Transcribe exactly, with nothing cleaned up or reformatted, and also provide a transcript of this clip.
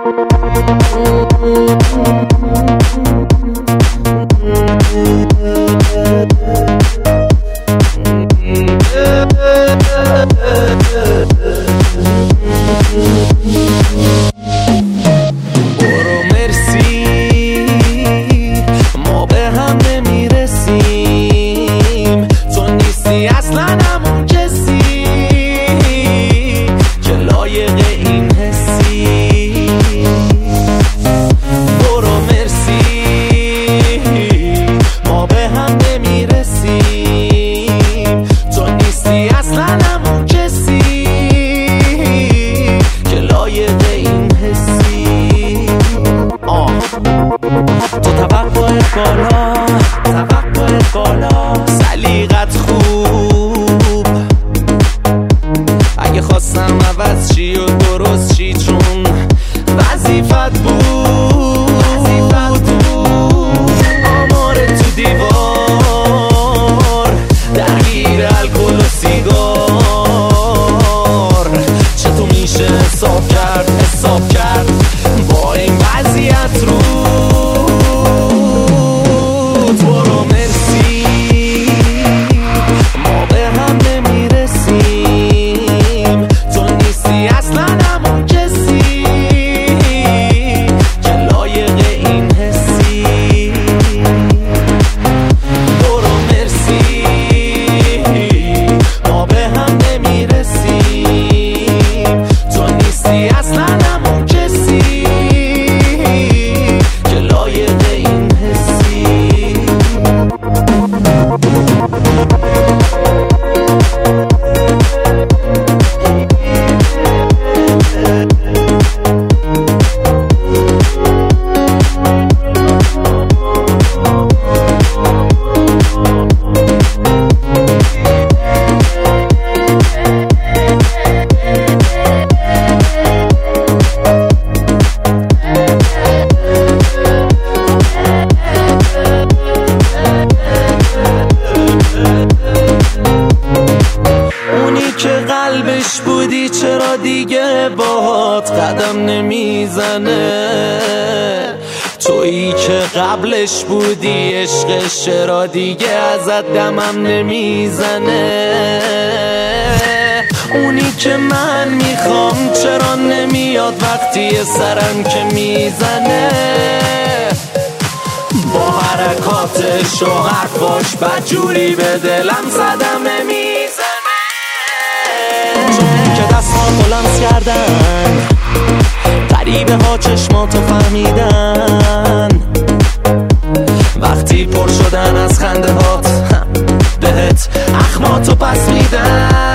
قلبش بودی چرا دیگه باهات قدم نمیزنه؟ تویی که قبلش بودی عشقش چرا دیگه ازت دمم نمیزنه؟ اونی که من میخوام چرا نمیاد وقتی سرم که میزنه؟ با حرکاتش و حرفاش بدجوری به دلم صدمه میزنه. چون که دستان بلند کردن غریبه ها چشماتو فهمیدن، وقتی پر شدن از خنده هات بهت اخماتو پس میدن.